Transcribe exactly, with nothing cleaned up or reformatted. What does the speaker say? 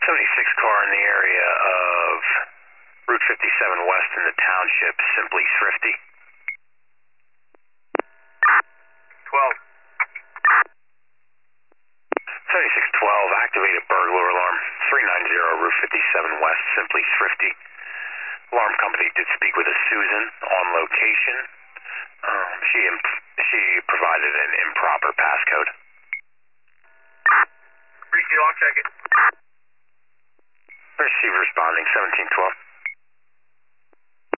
seventy-six car in the area of Route fifty-seven West in the township, simply thrifty. twelve. seventy-six twelve, activated burglar alarm, three ninety Route fifty-seven West, simply thrifty. Alarm company did speak with a Susan on location. Um, she imp- she provided an improper passcode. Receive, I'll check it. Receive responding, seventeen twelve.